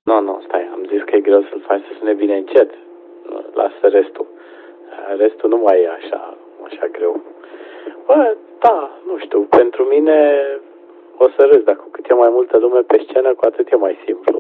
Nu, stai, am zis că e greu să-l faci să sune bine încet. Lasă restul. Restul nu mai e așa greu. Bă, da, nu știu, pentru mine o să râs, dar cu cât e mai multă lume pe scenă, cu atât e mai simplu.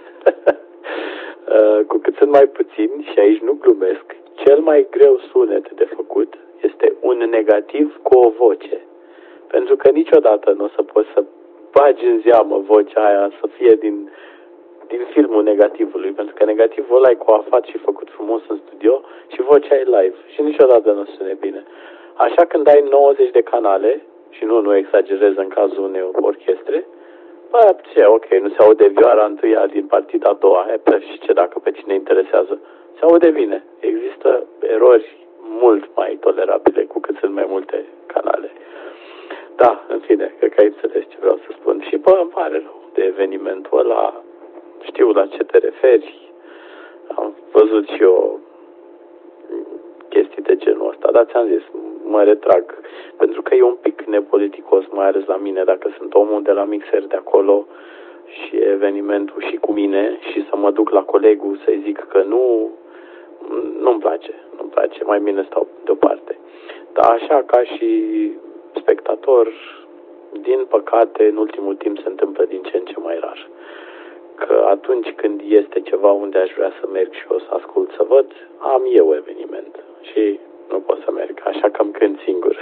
Cu cât sunt mai puțini, și aici nu glumesc, cel mai greu sunet de făcut este un negativ cu o voce. Pentru că niciodată nu o să poți să bagi în zeamă vocea aia să fie din filmul negativului, pentru că negativul ăla e coafat și făcut frumos în studio și vocea e live și niciodată nu sune bine. Așa când ai 90 de canale, și nu exagerez în cazul unei orchestre, bă, ce, ok, nu se aude vioara întâia din partida a doua, și ce dacă pe cine interesează, se aude bine. Există erori mult mai tolerabile cu cât sunt mai multe canale. Da, în fine, cred că ai înțeles ce vreau să spun. Și bă, îmi pare rău de evenimentul ăla, știu la ce te referi, am văzut și eu chestii de genul ăsta, dar ți-am zis, mă retrag, pentru că e un pic nepoliticos, mai ales la mine, dacă sunt omul de la mixer de acolo și evenimentul și cu mine și să mă duc la colegul să-i zic că nu-mi place, mai bine stau deoparte. Dar așa ca și spectator, din păcate, în ultimul timp se întâmplă din ce în ce mai rar. Că atunci când este ceva unde aș vrea să merg și o să ascult să văd, am eu eveniment și nu pot să merg, așa că îmi cânt singur.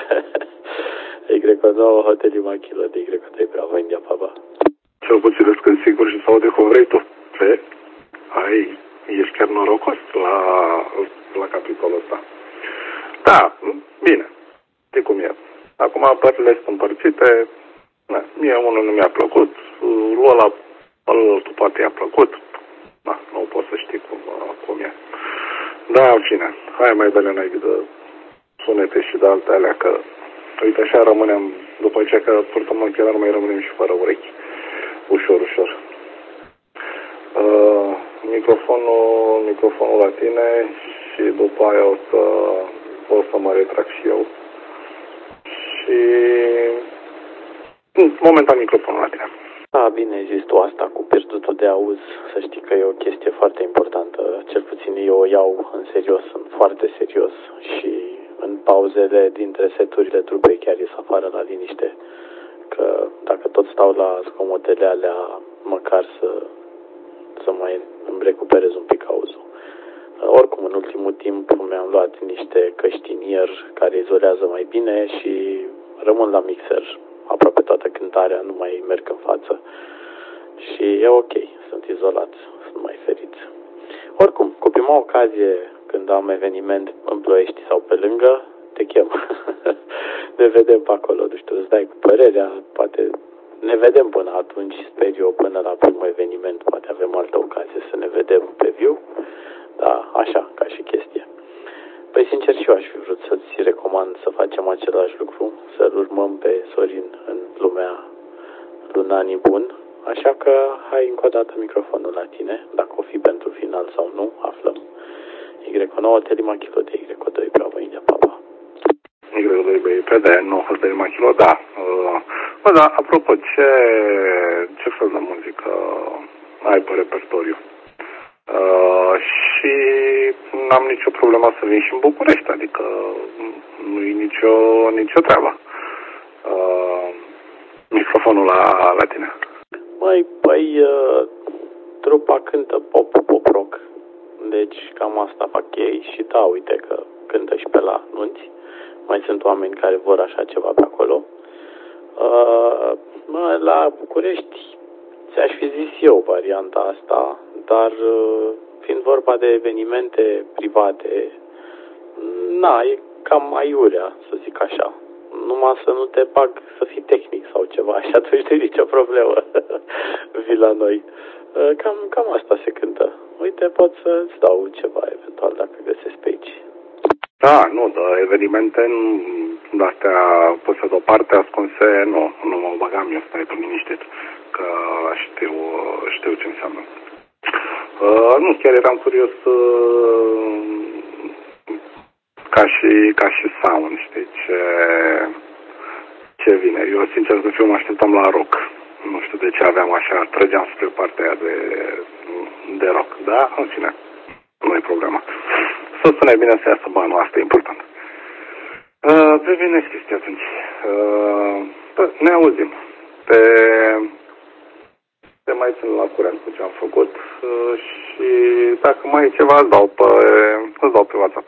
Y9 Hotel Imachilo de Y2 Bravo India Papa. Cel puțin îți cânt singur și să aude cum vrei tu. Ce? Ești chiar norocos la capitolul ăsta. Da, bine. Știi cum e. Acum părțile sunt împărțite. Mie unul nu mi-a plăcut, ăla altul poate i-a plăcut. Da, nu pot să știi cum e. Da, în fine, hai mai bele înainte de sunete și de alte alea, că uite așa rămânem, după ce că purtăm ochelari, mai rămânem și fără urechi. Ușor. Microfonul la tine și după aia o să mă retrag și eu. Și momentan microfonul la tine. Da, bine, zis tu asta cu pierdutul de auz, să știi că e o chestie foarte importantă, cel puțin eu o iau în serios, foarte serios și în pauzele dintre seturile trupei chiar ies afară la liniște, că dacă tot stau la zgomotele alea, măcar să mai îmi recuperez un pic auzul. Oricum, în ultimul timp mi-am luat niște căștinier care izolează mai bine și rămân la mixer. Aproape toată cântarea, nu mai merg în față. Și e ok, sunt izolat, sunt mai ferit. Oricum, cu prima ocazie, când am eveniment în Ploiești sau pe lângă, te chem. Ne vedem pe acolo, nu știu, îți dai cu părerea, poate ne vedem până atunci, sper eu, până la primul eveniment, poate avem altă ocazie să ne vedem pe viu. Da, așa, ca și chestie. Păi, sincer, și eu aș fi vrut să-ți recomand să facem același lucru, să-l urmăm pe Sorin în lumea lunanii bun, așa că hai încă o dată microfonul la tine, dacă o fi pentru final sau nu, aflăm. Y9 Telimachilo de Y2 Bravo India Papa. Y2 BIPD, nu Hotel Imachilo, da. Bă, da, apropo, ce fel de muzică ai pe repertoriu? Și n-am nicio problemă să vin și în București, adică nu-i nicio treabă. Microfonul la tine. Păi, trupa cântă pop-rock, deci cam asta fac ei și da, uite că cântă și pe la nunți. Mai sunt oameni care vor așa ceva pe acolo. La București ți-aș fi zis eu varianta asta, dar fiind vorba de evenimente private, e cam aiurea, să zic așa. Numai să nu te bag să fii tehnic sau ceva și atunci nu e nicio problemă. Vii la noi. Cam asta se cântă. Uite, pot să-ți dau ceva eventual dacă găsesc pe aici. Da, nu, dar evenimente de-astea puse deoparte, ascunse, nu mă băgam eu, stai tu liniștit, că știu ce înseamnă. Nu, chiar eram curios ca și sound, știi, ce vine. Eu, sincer să fiu, mă așteptam la rock. Nu știu de ce aveam așa, trăgeam spre partea aia Da, în fine. Nu e problema. Să sune bine să iasă banul, asta e important. Privind next chestii atunci. Ne auzim. Te mai țin la curent cu ce am făcut și dacă mai e ceva îți dau pe WhatsApp.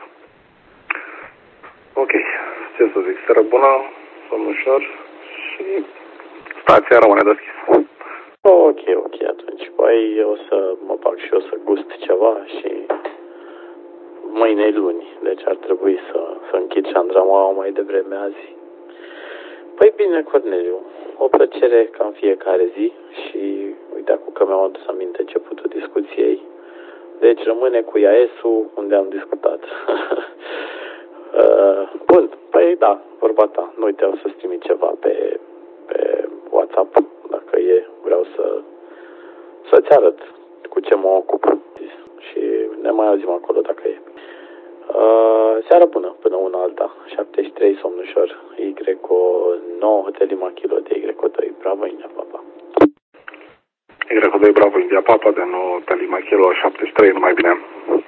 Ok, ce să zic, seară bună, somn ușor și stația rămâne deschisă. Ok, atunci. Păi o să mă bag și eu să gust ceva și mâine e luni, deci ar trebui să închid șandramaua mai devreme azi. Păi bine, Corneliu, o plăcere ca în fiecare zi și uite acum că mi-am adus aminte începutul discuției. Deci rămâne cu IAS-ul unde am discutat. Bun, păi da, vorba ta. Nu uite, o să-ți trimit ceva pe WhatsApp, dacă e, vreau să-ți arăt cu ce mă ocup. Și ne mai auzim acolo dacă e. Seara bună, până una alta. 73, somn ușor. Y9, Hotel Lima Kilo de Y2. Bravo, India Papa. Y2, bravo, India Papa, de 9, Hotel Lima Kilo, 73, numai bine.